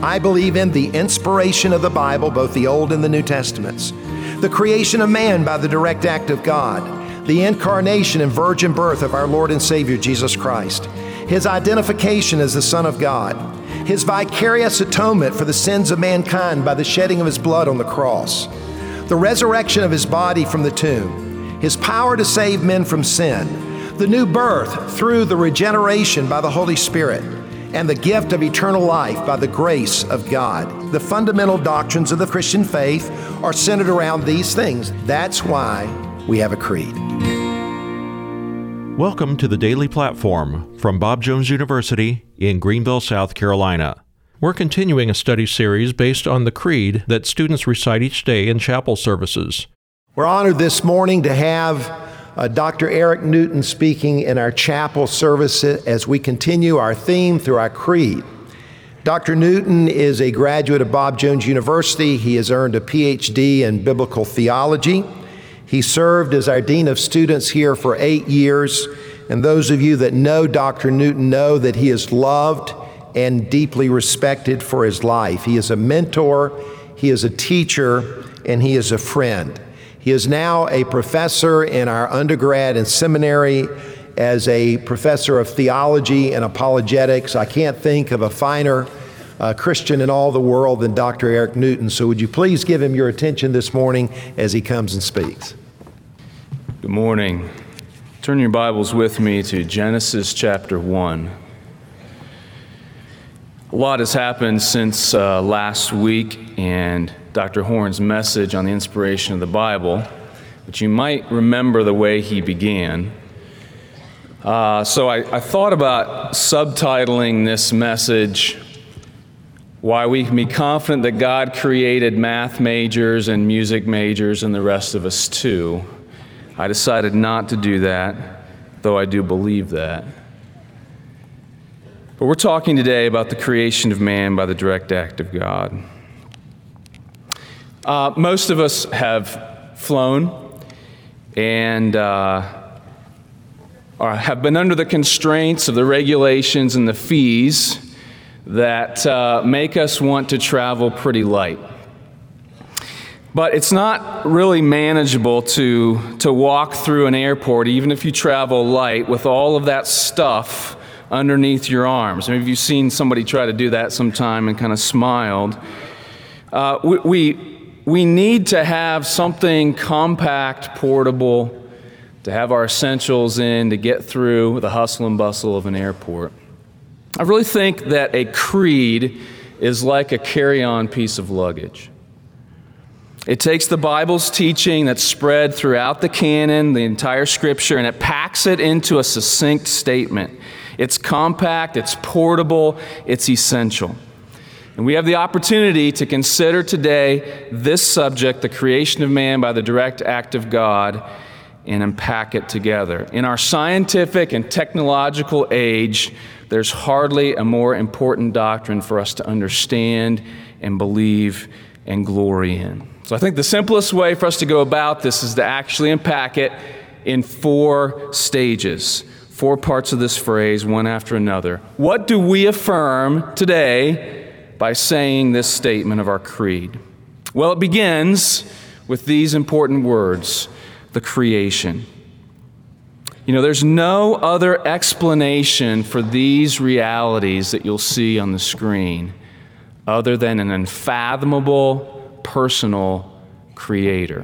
I believe in the inspiration of the Bible, both the Old and the New Testaments, the creation of man by the direct act of God, the incarnation and virgin birth of our Lord and Savior Jesus Christ, His identification as the Son of God, His vicarious atonement for the sins of mankind by the shedding of His blood on the cross, the resurrection of His body from the tomb, His power to save men from sin, the new birth through the regeneration by the Holy Spirit, and the gift of eternal life by the grace of God. The fundamental doctrines of the Christian faith are centered around these things. That's why we have a creed. Welcome to the Daily Platform from Bob Jones University in Greenville, South Carolina. We're continuing a study series based on the creed that students recite each day in chapel services. We're honored this morning to have Dr. Eric Newton speaking in our chapel service as we continue our theme through our creed. Dr. Newton is a graduate of Bob Jones University. He has earned a PhD in biblical theology. He served as our Dean of Students here for 8 years. And those of you that know Dr. Newton know that he is loved and deeply respected for his life. He is a mentor, he is a teacher, and he is a friend. He is now a professor in our undergrad and seminary as a professor of theology and apologetics. I can't think of a finer Christian in all the world than Dr. Eric Newton. So would you please give him your attention this morning as he comes and speaks. Good morning. Turn your Bibles with me to Genesis chapter 1. A lot has happened since last week and Dr. Horn's message on the inspiration of the Bible, but you might remember the way he began. So I thought about subtitling this message, Why We Can Be Confident That God Created Math Majors and Music Majors and the rest of us too. I decided not to do that, though I do believe that. But we're talking today about the creation of man by the direct act of God. Most of us have flown and have been under the constraints of the regulations and the fees that make us want to travel pretty light. But it's not really manageable to walk through an airport, even if you travel light, with all of that stuff underneath your arms. Maybe you've seen somebody try to do that sometime and kind of smiled. We need to have something compact, portable, to have our essentials in to get through the hustle and bustle of an airport. I really think that a creed is like a carry-on piece of luggage. It takes the Bible's teaching that's spread throughout the canon, the entire Scripture, and it packs it into a succinct statement. It's compact, it's portable, it's essential. And we have the opportunity to consider today this subject, the creation of man by the direct act of God, and unpack it together. In our scientific and technological age, there's hardly a more important doctrine for us to understand and believe and glory in. So I think the simplest way for us to go about this is to actually unpack it in 4 stages, 4 parts of this phrase, one after another. What do we affirm today by saying this statement of our creed? Well, it begins with these important words, the creation. You know, there's no other explanation for these realities that you'll see on the screen other than an unfathomable, personal creator.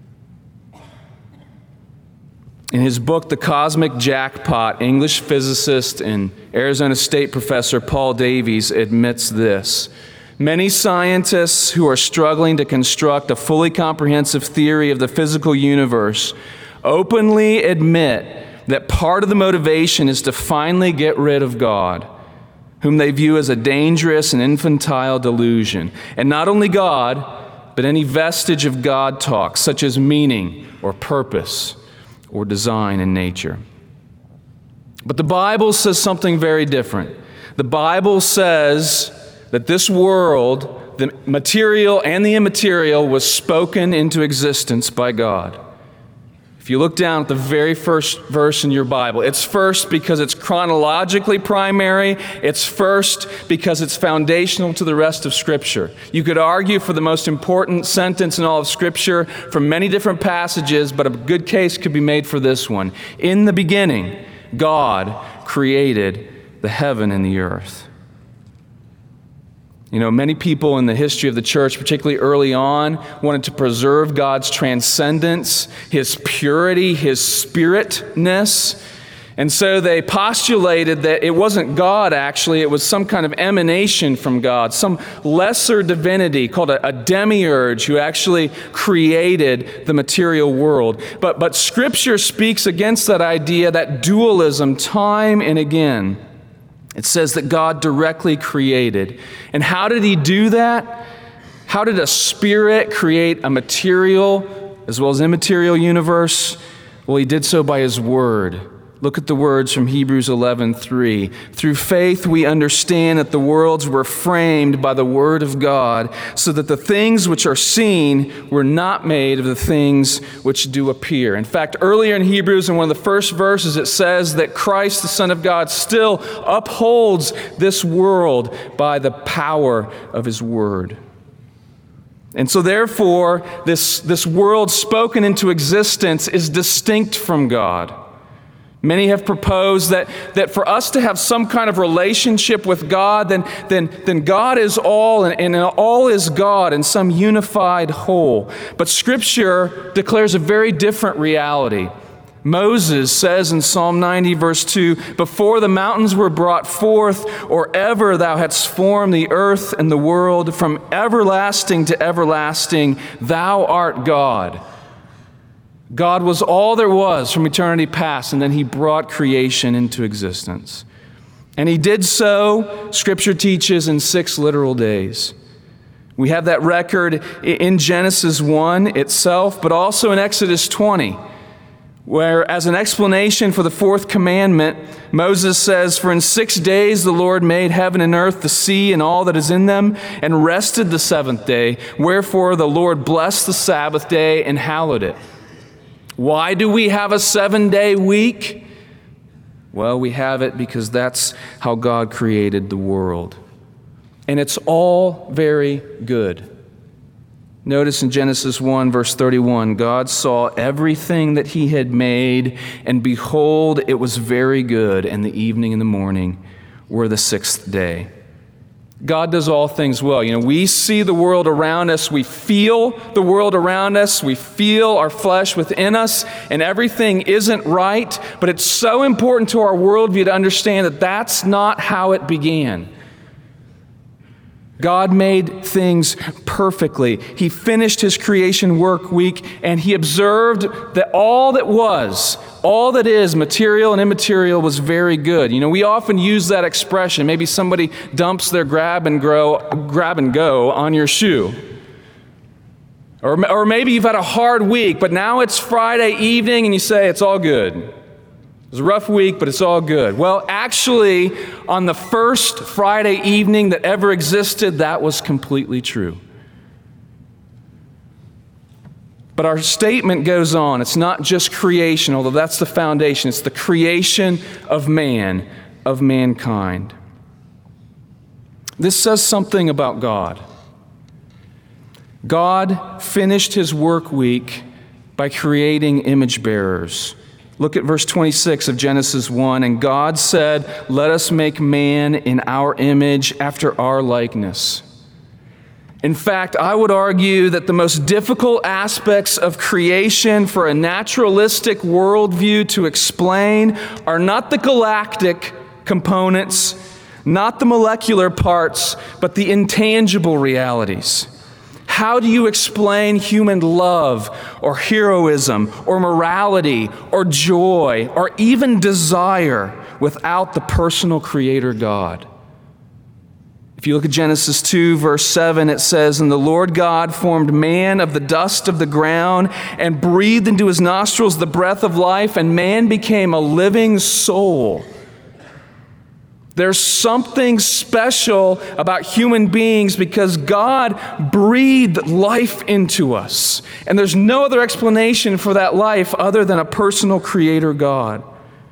In his book, The Cosmic Jackpot, English physicist and Arizona State professor Paul Davies admits this. Many scientists who are struggling to construct a fully comprehensive theory of the physical universe openly admit that part of the motivation is to finally get rid of God, whom they view as a dangerous and infantile delusion. And not only God, but any vestige of God talk, such as meaning or purpose or design in nature. But the Bible says something very different. The Bible says that this world, the material and the immaterial, was spoken into existence by God. If If you look down at the very first verse in your Bible, it's first because it's chronologically primary. It's first because it's foundational to the rest of Scripture. You could argue for the most important sentence in all of Scripture from many different passages, but a good case could be made for this one. In the beginning, God created the heaven and the earth. You know, many people in the history of the church, particularly early on, wanted to preserve God's transcendence, His purity, His spiritness. And so they postulated that it wasn't God, actually. It was some kind of emanation from God, some lesser divinity called a demiurge who actually created the material world. But Scripture speaks against that idea, that dualism, time and again. It says that God directly created. And how did He do that? How did a spirit create a material as well as immaterial universe? Well, He did so by His Word. Look at the words from Hebrews 11:3. Through faith we understand that the worlds were framed by the Word of God, so that the things which are seen were not made of the things which do appear. In fact, earlier in Hebrews, in one of the first verses, it says that Christ, the Son of God, still upholds this world by the power of His Word. And so therefore, this world spoken into existence is distinct from God. Many have proposed that for us to have some kind of relationship with God, then God is all and all is God in some unified whole. But Scripture declares a very different reality. Moses says in Psalm 90, verse 2, "Before the mountains were brought forth, or ever thou hadst formed the earth and the world, from everlasting to everlasting, thou art God." God was all there was from eternity past, and then He brought creation into existence. And He did so, Scripture teaches, in 6 literal days. We have that record in Genesis 1 itself, but also in Exodus 20, where as an explanation for the 4th commandment, Moses says, "For in 6 days the Lord made heaven and earth, the sea, and all that is in them, and rested the 7th day. Wherefore the Lord blessed the Sabbath day and hallowed it." Why do we have a 7-day week? Well, we have it because that's how God created the world. And it's all very good. Notice in Genesis 1, verse 31, God saw everything that He had made, and behold, it was very good, and the evening and the morning were the 6th day. God does all things well. You know, we see the world around us, we feel the world around us, we feel our flesh within us, and everything isn't right, but it's so important to our worldview to understand that that's not how it began. God made things perfectly. He finished His creation work week, and He observed that all that is material and immaterial was very good. You know, we often use that expression. Maybe somebody dumps their grab and go on your shoe. Or maybe you've had a hard week, but now it's Friday evening and you say it's all good. It was a rough week, but it's all good. Well, actually, on the first Friday evening that ever existed, that was completely true. But our statement goes on. It's not just creation, although that's the foundation. It's the creation of man, of mankind. This says something about God. God finished His work week by creating image bearers. Look at verse 26 of Genesis 1. "And God said, let us make man in our image after our likeness." In fact, I would argue that the most difficult aspects of creation for a naturalistic worldview to explain are not the galactic components, not the molecular parts, but the intangible realities. How do you explain human love or heroism or morality or joy or even desire without the personal Creator God? If you look at Genesis 2, verse 7, it says, "And the Lord God formed man of the dust of the ground and breathed into his nostrils the breath of life, and man became a living soul." There's something special about human beings because God breathed life into us. And there's no other explanation for that life other than a personal creator God.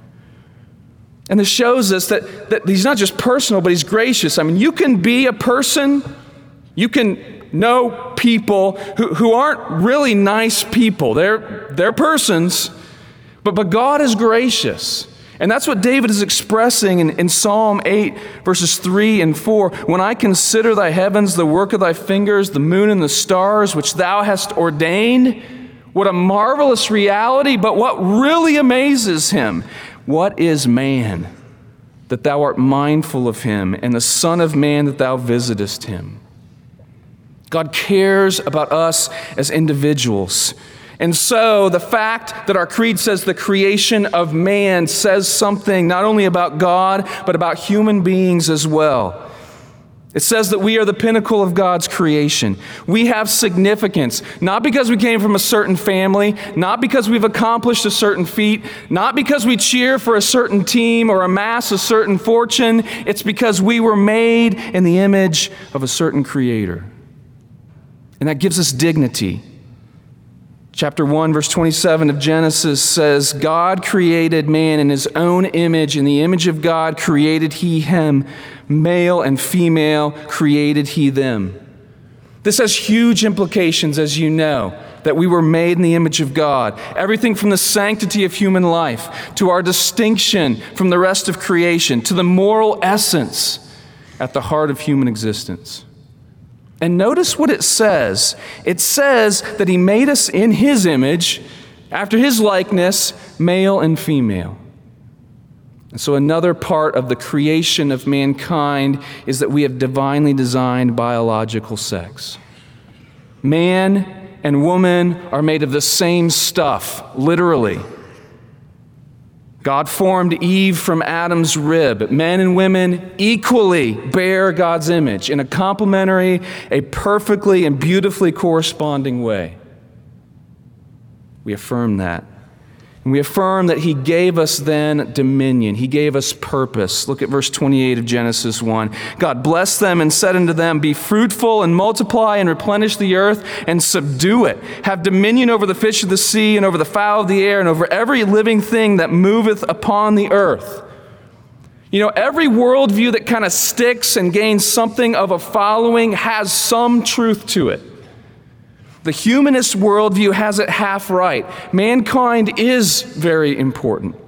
And this shows us that he's not just personal, but he's gracious. I mean, you can be a person, you can know people who aren't really nice people. They're persons, but God is gracious. And that's what David is expressing in Psalm 8, verses 3 and 4. When I consider thy heavens, the work of thy fingers, the moon and the stars, which thou hast ordained, what a marvelous reality, but what really amazes him. What is man, that thou art mindful of him, and the Son of Man, that thou visitest him? God cares about us as individuals. And so the fact that our creed says the creation of man says something not only about God, but about human beings as well. It says that we are the pinnacle of God's creation. We have significance, not because we came from a certain family, not because we've accomplished a certain feat, not because we cheer for a certain team or amass a certain fortune. It's because we were made in the image of a certain creator. And that gives us dignity. Chapter 1, verse 27 of Genesis says, God created man in his own image. In the image of God created he him. Male and female created he them. This has huge implications, as you know, that we were made in the image of God. Everything from the sanctity of human life to our distinction from the rest of creation to the moral essence at the heart of human existence. And notice what it says. It says that he made us in his image, after his likeness, male and female. And so another part of the creation of mankind is that we have divinely designed biological sex. Man and woman are made of the same stuff, literally. God formed Eve from Adam's rib. Men and women equally bear God's image in a complementary, a perfectly and beautifully corresponding way. We affirm that. And we affirm that he gave us then dominion. He gave us purpose. Look at verse 28 of Genesis 1. God blessed them and said unto them, be fruitful and multiply and replenish the earth and subdue it. Have dominion over the fish of the sea and over the fowl of the air and over every living thing that moveth upon the earth. You know, every worldview that kind of sticks and gains something of a following has some truth to it. The humanist worldview has it half right. Mankind is very important.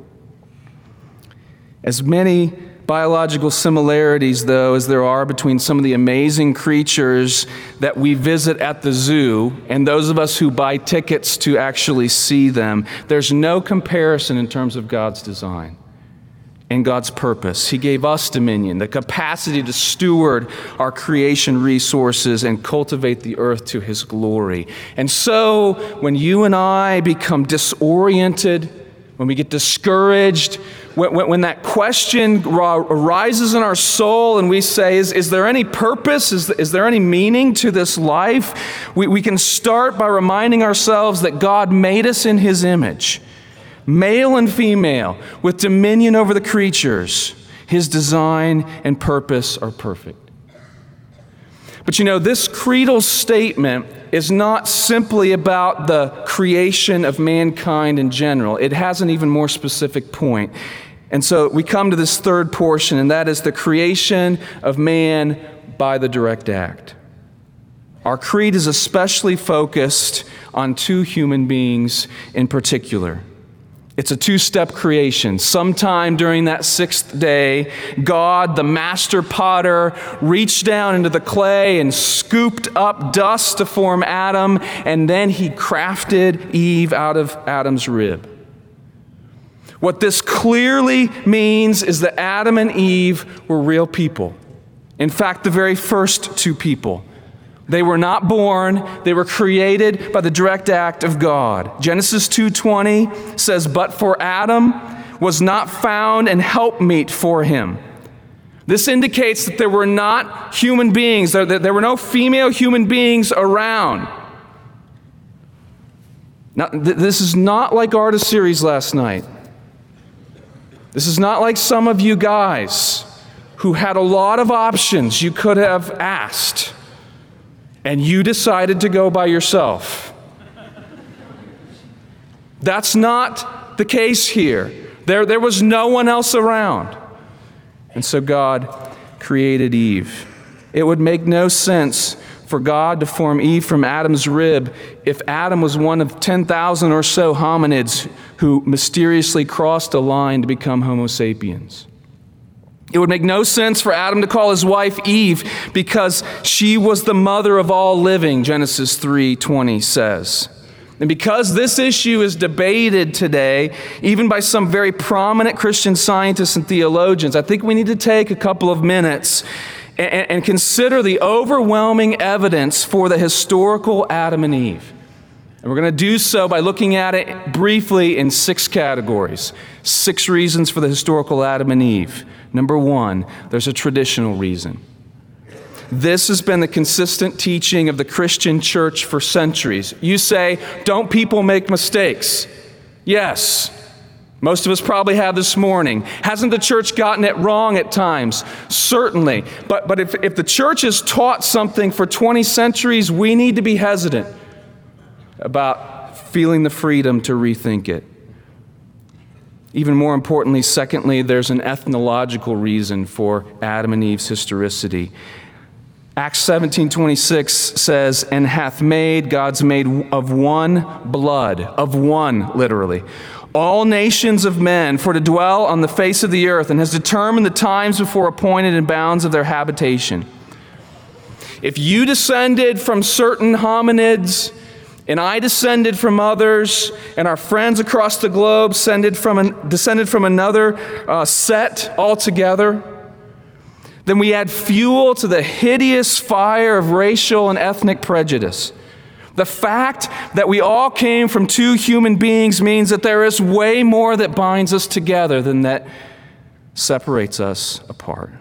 As many biological similarities, though, as there are between some of the amazing creatures that we visit at the zoo and those of us who buy tickets to actually see them, there's no comparison in terms of God's design and God's purpose. He gave us dominion, the capacity to steward our creation resources and cultivate the earth to his glory. And so when you and I become disoriented, when we get discouraged, when that question arises in our soul and we say, is there any purpose? Is there any meaning to this life? We can start by reminding ourselves that God made us in his image. Male and female, with dominion over the creatures. His design and purpose are perfect. But you know, this creedal statement is not simply about the creation of mankind in general. It has an even more specific point. And so we come to this third portion, and that is the creation of man by the direct act. Our creed is especially focused on two human beings in particular. It's a two-step creation. Sometime during that sixth day, God, the master potter, reached down into the clay and scooped up dust to form Adam, and then he crafted Eve out of Adam's rib. What this clearly means is that Adam and Eve were real people. In fact, the very first two people. They were not born, they were created by the direct act of God. Genesis 2:20 says, but for Adam was not found an helpmeet for him. This indicates that there were not human beings, that there were no female human beings around. Now, this is not like Artist Series last night. This is not like some of you guys who had a lot of options you could have asked, and you decided to go by yourself. That's not the case here. There was no one else around. And so God created Eve. It would make no sense for God to form Eve from Adam's rib if Adam was one of 10,000 or so hominids who mysteriously crossed a line to become Homo sapiens. It would make no sense for Adam to call his wife Eve because she was the mother of all living, Genesis 3:20 says. And because this issue is debated today, even by some very prominent Christian scientists and theologians, I think we need to take a couple of minutes and consider the overwhelming evidence for the historical Adam and Eve. And we're going to do so by looking at it briefly in 6 categories. 6 reasons for the historical Adam and Eve. Number 1, there's a traditional reason. This has been the consistent teaching of the Christian church for centuries. You say, don't people make mistakes? Yes. Most of us probably have this morning. Hasn't the church gotten it wrong at times? Certainly. But if the church has taught something for 20 centuries, we need to be hesitant about feeling the freedom to rethink it. Even more importantly, secondly, there's an ethnological reason for Adam and Eve's historicity. Acts 17:26 says, and hath made, God's made of one blood, of one, literally, all nations of men for to dwell on the face of the earth, and has determined the times before appointed and bounds of their habitation. If you descended from certain hominids, and I descended from others, and our friends across the globe descended from another set altogether, then we add fuel to the hideous fire of racial and ethnic prejudice. The fact that we all came from 2 human beings means that there is way more that binds us together than that separates us apart.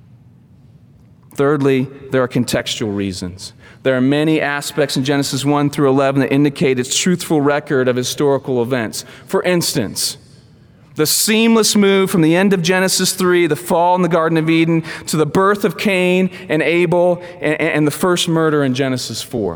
Thirdly, there are contextual reasons. There are many aspects in Genesis 1 through 11 that indicate its truthful record of historical events. For instance, the seamless move from the end of Genesis 3, the fall in the Garden of Eden, to the birth of Cain and Abel and the first murder in Genesis 4.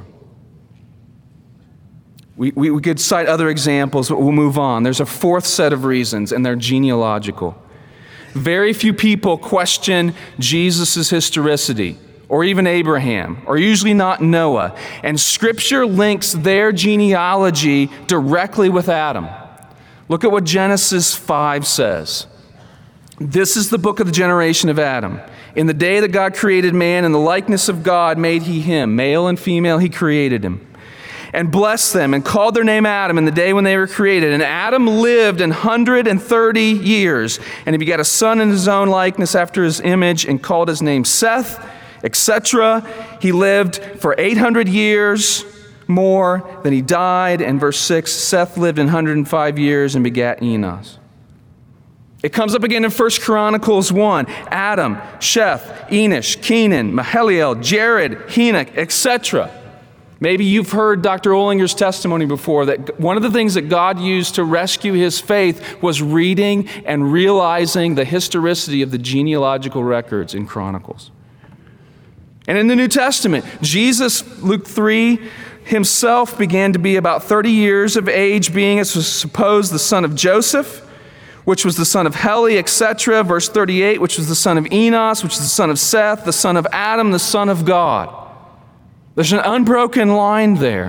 We could cite other examples, but we'll move on. There's a 4th set of reasons, and they're genealogical. Very few people question Jesus' historicity, or even Abraham, or usually not Noah. And Scripture links their genealogy directly with Adam. Look at what Genesis 5 says. This is the book of the generation of Adam. In the day that God created man, in the likeness of God made he him. Male and female, he created him. And blessed them, and called their name Adam in the day when they were created. And Adam lived 130 years, and he begat a son in his own likeness after his image, and called his name Seth, etc. He lived for 800 years more than he died. And verse 6, Seth lived 105 years and begat Enos. It comes up again in 1 Chronicles 1. Adam, Sheth, Enosh, Kenan, Mahaliel, Jared, Enoch, etc. Maybe you've heard Dr. Ollinger's testimony before that one of the things that God used to rescue his faith was reading and realizing the historicity of the genealogical records in Chronicles. And in the New Testament, Jesus, Luke 3, himself began to be about 30 years of age, being, as was supposed, the son of Joseph, which was the son of Heli, etc. Verse 38, which was the son of Enos, which was the son of Seth, the son of Adam, the son of God. There's an unbroken line there.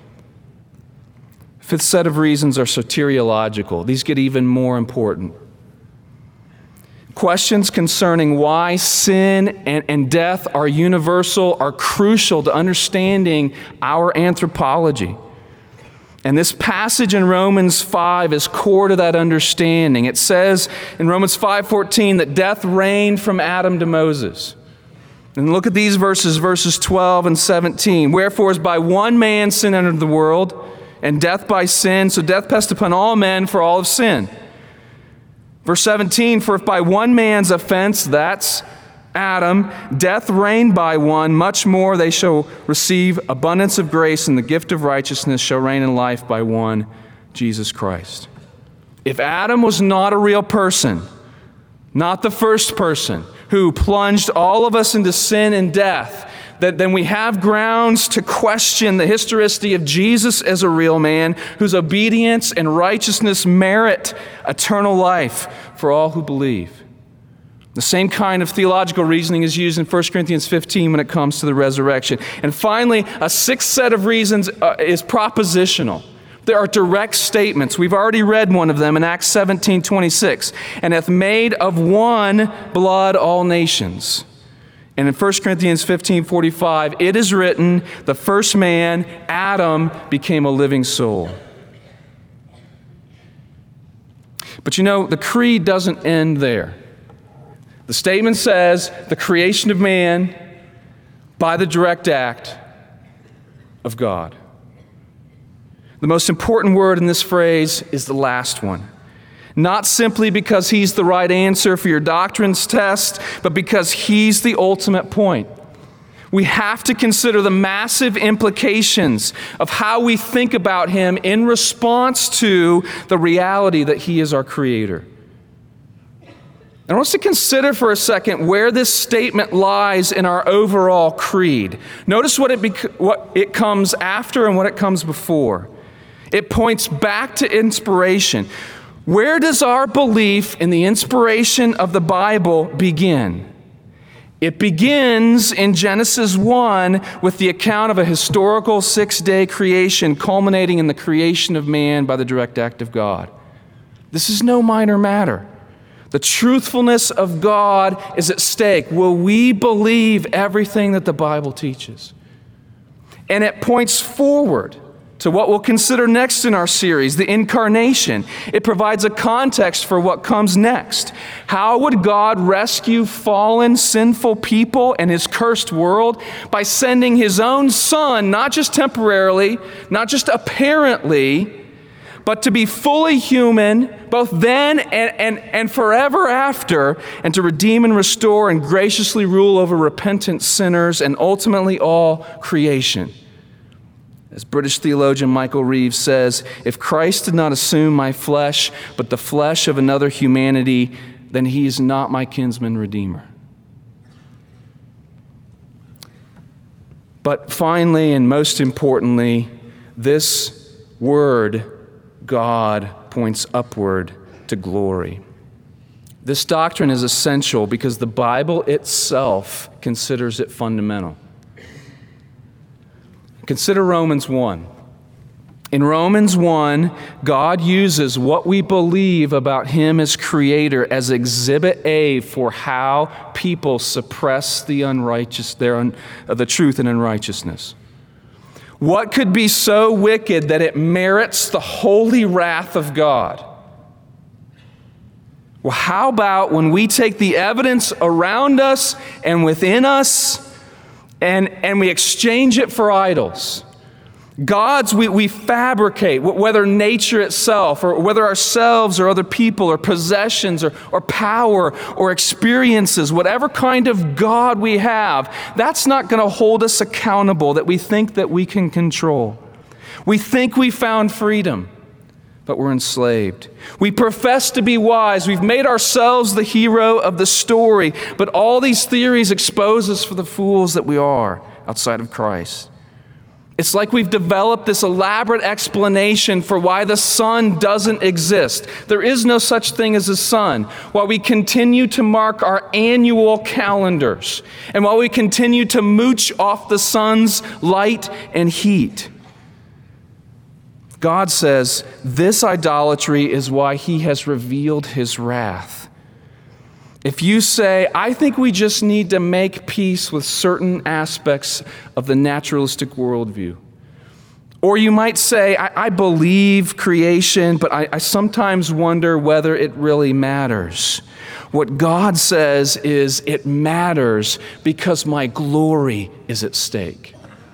5th set of reasons are soteriological. These get even more important. Questions concerning why sin and death are universal are crucial to understanding our anthropology. And this passage in Romans 5 is core to that understanding. It says in Romans 5:14 that death reigned from Adam to Moses. And look at these verses 12 and 17. Wherefore, as by one man sin entered the world, and death by sin, so death passed upon all men, for all have sinned. Verse 17, for if by one man's offense, that's Adam, death reigned by one, much more they shall receive abundance of grace, and the gift of righteousness shall reign in life by one, Jesus Christ. If Adam was not a real person, not the first person, who plunged all of us into sin and death, then we have grounds to question the historicity of Jesus as a real man whose obedience and righteousness merit eternal life for all who believe. The same kind of theological reasoning is used in 1 Corinthians 15 when it comes to the resurrection. And finally, a sixth set of reasons is propositional. There are direct statements. We've already read one of them in Acts 17:26. And hath made of one blood all nations. And in 1 Corinthians 15:45, it is written, the first man, Adam, became a living soul. But you know, the creed doesn't end there. The statement says the creation of man by the direct act of God. The most important word in this phrase is the last one. Not simply because he's the right answer for your doctrines test, but because he's the ultimate point. We have to consider the massive implications of how we think about him in response to the reality that he is our creator. I want us to consider for a second where this statement lies in our overall creed. Notice what it comes after and what it comes before. It points back to inspiration. Where does our belief in the inspiration of the Bible begin? It begins in Genesis 1 with the account of a historical 6-day creation culminating in the creation of man by the direct act of God. This is no minor matter. The truthfulness of God is at stake. Will we believe everything that the Bible teaches? And it points forward to what we'll consider next in our series, the incarnation. It provides a context for what comes next. How would God rescue fallen, sinful people and his cursed world? By sending his own Son, not just temporarily, not just apparently, but to be fully human, both then and forever after, and to redeem and restore and graciously rule over repentant sinners and ultimately all creation. As British theologian Michael Reeves says, if Christ did not assume my flesh, but the flesh of another humanity, then he is not my kinsman redeemer. But finally, and most importantly, this word, God, points upward to glory. This doctrine is essential because the Bible itself considers it fundamental. Consider Romans 1. In Romans 1, God uses what we believe about him as creator as exhibit A for how people suppress the truth and unrighteousness. What could be so wicked that it merits the holy wrath of God? Well, how about when we take the evidence around us and within us and we exchange it for idols? Gods we fabricate, whether nature itself or whether ourselves or other people or possessions or power or experiences, whatever kind of God we have, that's not going to hold us accountable that we think that we can control. We think we found freedom, but we're enslaved. We profess to be wise. We've made ourselves the hero of the story, but all these theories expose us for the fools that we are outside of Christ. It's like we've developed this elaborate explanation for why the sun doesn't exist. There is no such thing as a sun. While we continue to mark our annual calendars, and while we continue to mooch off the sun's light and heat, God says this idolatry is why he has revealed his wrath. If you say, I think we just need to make peace with certain aspects of the naturalistic worldview. Or you might say, I believe creation, but I sometimes wonder whether it really matters. What God says is it matters because my glory is at stake.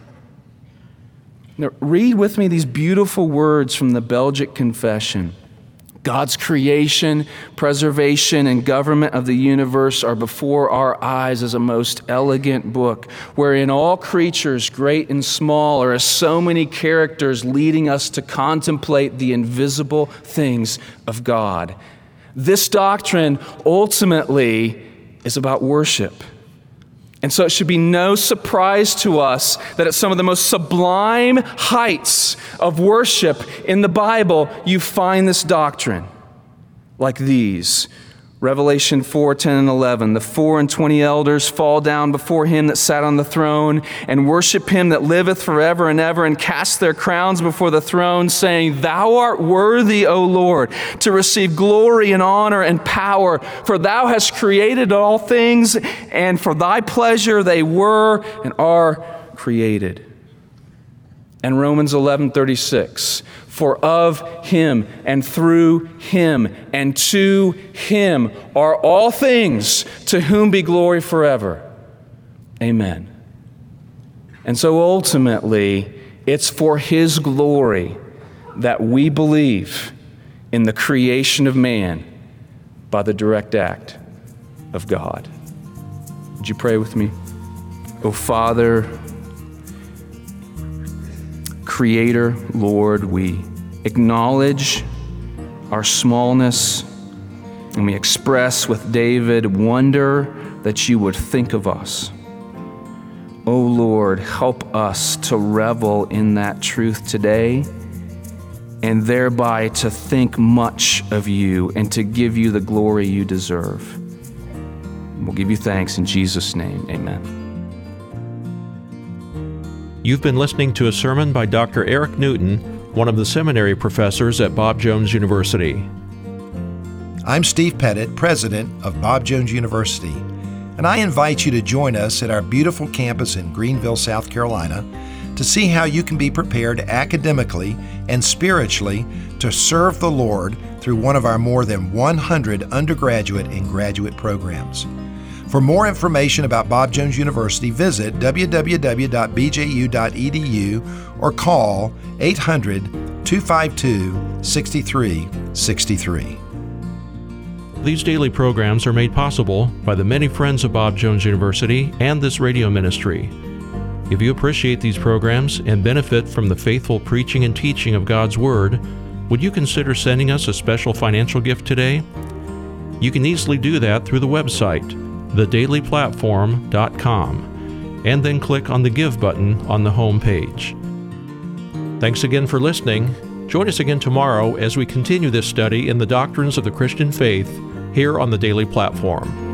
Now, read with me these beautiful words from the Belgic Confession. God's creation, preservation, and government of the universe are before our eyes as a most elegant book, wherein all creatures, great and small, are as so many characters leading us to contemplate the invisible things of God. This doctrine ultimately is about worship. And so it should be no surprise to us that at some of the most sublime heights of worship in the Bible, you find this doctrine like these. Revelation 4, 10 and 11. The 24 elders fall down before him that sat on the throne and worship him that liveth forever and ever, and cast their crowns before the throne, saying, Thou art worthy, O Lord, to receive glory and honor and power, for thou hast created all things, and for thy pleasure they were and are created. And Romans 11:36. For of him and through him and to him are all things, to whom be glory forever. Amen. And so ultimately, it's for his glory that we believe in the creation of man by the direct act of God. Would you pray with me? Oh, Father, Creator, Lord, we acknowledge our smallness, and we express with David wonder that you would think of us. Oh Lord, help us to revel in that truth today, and thereby to think much of you and to give you the glory you deserve. We'll give you thanks in Jesus' name. Amen. You've been listening to a sermon by Dr. Eric Newton, one of the seminary professors at Bob Jones University. I'm Steve Pettit, president of Bob Jones University, and I invite you to join us at our beautiful campus in Greenville, South Carolina, to see how you can be prepared academically and spiritually to serve the Lord through one of our more than 100 undergraduate and graduate programs. For more information about Bob Jones University, visit www.bju.edu or call 800-252-6363. These daily programs are made possible by the many friends of Bob Jones University and this radio ministry. If you appreciate these programs and benefit from the faithful preaching and teaching of God's Word, would you consider sending us a special financial gift today? You can easily do that through the website, thedailyplatform.com, and then click on the Give button on the home page. Thanks again for listening. Join us again tomorrow as we continue this study in the doctrines of the Christian faith here on the Daily Platform.